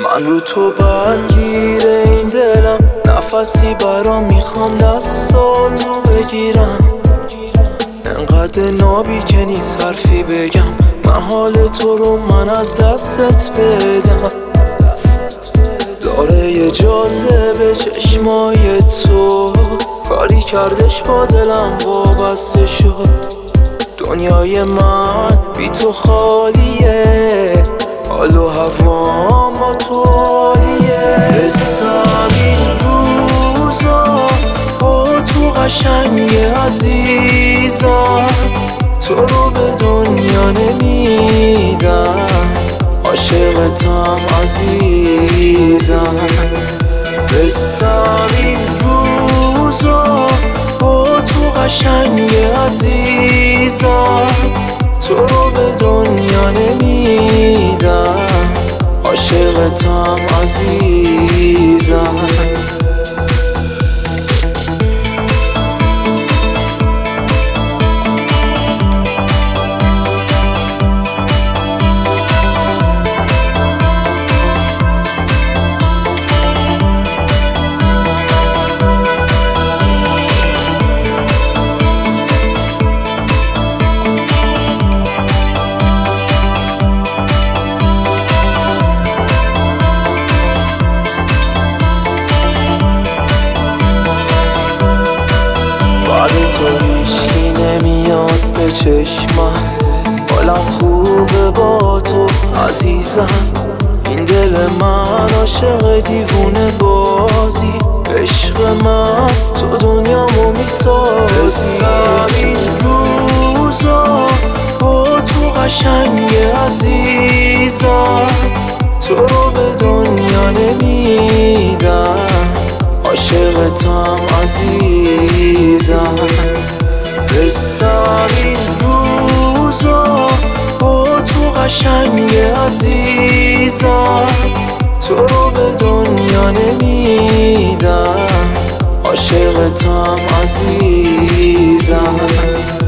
من رو تو برگیره این دلم، نفسی برام میخوام دستاتو بگیرم. انقدر نابی که نیست حرفی بگم، من حال تو رو من از دستت بدم. داره یه جاذبه چشمای تو، کاری کردش با دلم وابسته شد. دنیای من بی تو خالیه، حال و هوام با تو عالیه. حسم این روزا با تو قشنگه عزیزم، تو رو به دنیا نمیدم، عاشقتم عزیزم. حسم این روزا با تو قشنگه عزیزم، تو رو به دنیا نمیدم، عاشقتم عزیزم. تو هیچی نمیاد به چشمم، حالم خوبه با تو عزیزم. این دل من عاشق دیوونه بازی، عشق من تو دنیامو میسازی. حسم این روزا با تو قشنگه عزیزم، تو رو به دنیا نمیدم، عاشقتم عزیزم. حسم این روزا با تو قشنگه عزیزم، تو رو به دنیا نمیدم، عاشقتم عزیزم.